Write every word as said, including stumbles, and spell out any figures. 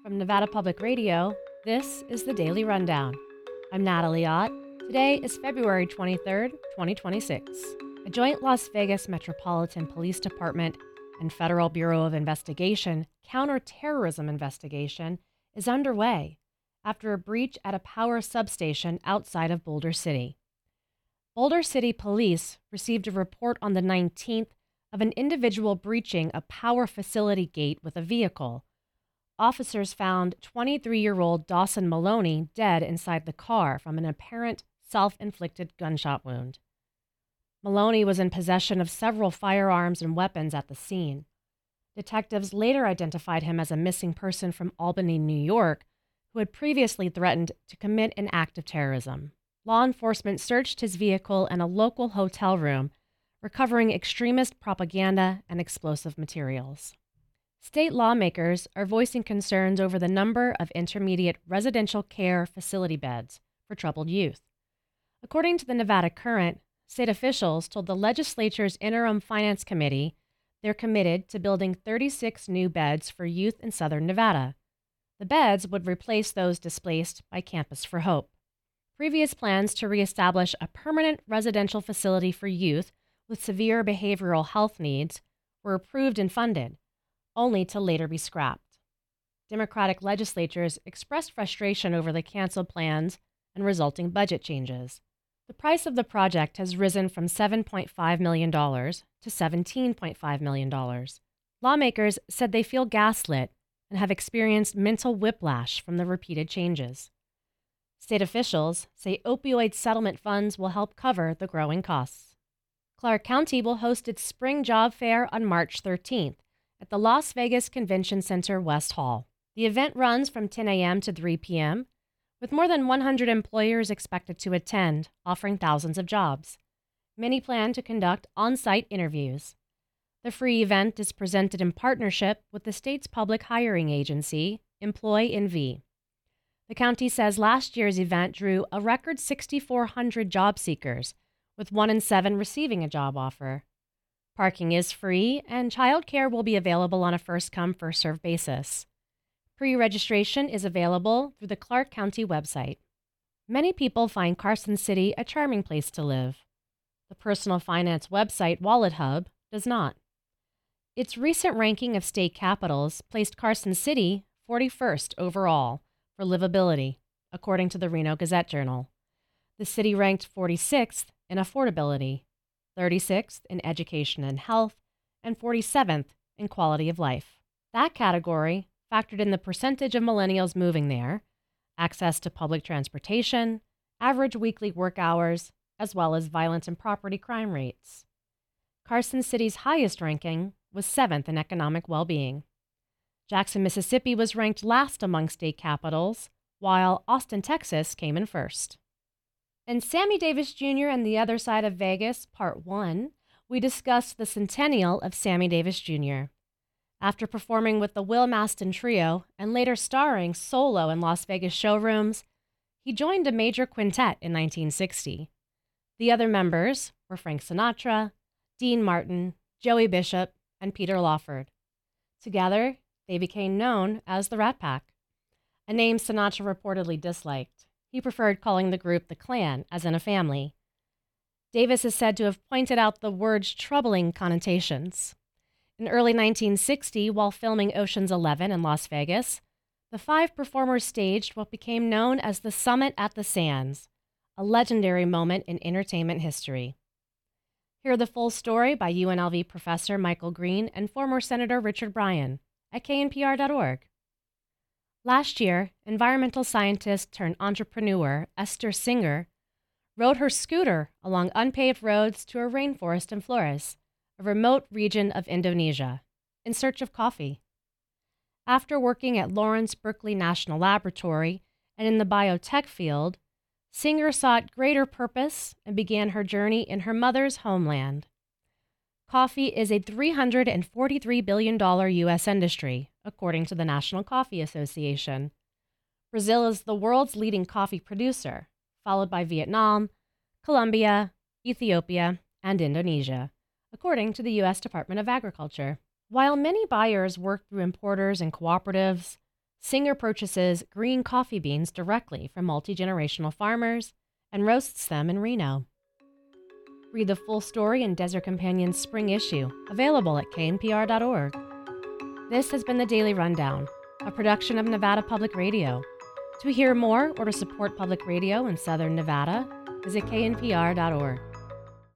From Nevada Public Radio, this is the Daily Rundown. I'm Natalie Ott. Today is February twenty-third, twenty twenty-six. A joint Las Vegas Metropolitan Police Department and Federal Bureau of Investigation counterterrorism investigation is underway after a breach at a power substation outside of Boulder City. Boulder City Police received a report on the nineteenth of an individual breaching a power facility gate with a vehicle. Officers found twenty-three-year-old Dawson Maloney dead inside the car from an apparent self-inflicted gunshot wound. Maloney was in possession of several firearms and weapons at the scene. Detectives later identified him as a missing person from Albany, New York, who had previously threatened to commit an act of terrorism. Law enforcement searched his vehicle and a local hotel room, recovering extremist propaganda and explosive materials. State lawmakers are voicing concerns over the number of intermediate residential care facility beds for troubled youth. According to the Nevada Current, state officials told the legislature's Interim Finance Committee they're committed to building thirty-six new beds for youth in southern Nevada. The beds would replace those displaced by Campus for Hope. Previous plans to reestablish a permanent residential facility for youth with severe behavioral health needs were approved and funded, only to later be scrapped. Democratic legislatures expressed frustration over the canceled plans and resulting budget changes. The price of the project has risen from seven point five million dollars to seventeen point five million dollars. Lawmakers said they feel gaslit and have experienced mental whiplash from the repeated changes. State officials say opioid settlement funds will help cover the growing costs. Clark County will host its spring job fair on March thirteenth at the Las Vegas Convention Center West Hall. The event runs from ten a.m. to three p.m., with more than one hundred employers expected to attend, offering thousands of jobs. Many plan to conduct on-site interviews. The free event is presented in partnership with the state's public hiring agency, EmployNV. The county says last year's event drew a record six thousand four hundred job seekers, with one in seven receiving a job offer. Parking is free, and childcare will be available on a first-come, first-served basis. Pre-registration is available through the Clark County website. Many people find Carson City a charming place to live. The personal finance website Wallet Hub does not. Its recent ranking of state capitals placed Carson City forty-first overall for livability, according to the Reno Gazette-Journal. The city ranked forty-sixth in affordability, thirty-sixth in education and health, and forty-seventh in quality of life. That category factored in the percentage of millennials moving there, access to public transportation, average weekly work hours, as well as violence and property crime rates. Carson City's highest ranking was seventh in economic well-being. Jackson, Mississippi was ranked last among state capitals, while Austin, Texas came in first. In Sammy Davis Junior and the Other Side of Vegas, Part one, we discussed the centennial of Sammy Davis Junior After performing with the Will Maston Trio and later starring solo in Las Vegas showrooms, he joined a major quintet in nineteen sixty. The other members were Frank Sinatra, Dean Martin, Joey Bishop, and Peter Lawford. Together, they became known as the Rat Pack, a name Sinatra reportedly disliked. He preferred calling the group the Clan, as in a family. Davis is said to have pointed out the word's troubling connotations. In early nineteen sixty, while filming Ocean's Eleven in Las Vegas, the five performers staged what became known as the Summit at the Sands, a legendary moment in entertainment history. Hear the full story by U N L V professor Michael Green and former Senator Richard Bryan at K N P R dot org. Last year, environmental scientist turned entrepreneur Esther Singer rode her scooter along unpaved roads to a rainforest in Flores, a remote region of Indonesia, in search of coffee. After working at Lawrence Berkeley National Laboratory and in the biotech field, Singer sought greater purpose and began her journey in her mother's homeland. Coffee is a three hundred forty-three billion dollars U S industry, according to the National Coffee Association. Brazil is the world's leading coffee producer, followed by Vietnam, Colombia, Ethiopia, and Indonesia, according to the U S Department of Agriculture. While many buyers work through importers and cooperatives, Singer purchases green coffee beans directly from multi-generational farmers and roasts them in Reno. Read the full story in Desert Companion's spring issue, available at K N P R dot org. This has been the Daily Rundown, a production of Nevada Public Radio. To hear more or to support public radio in Southern Nevada, visit K N P R dot org.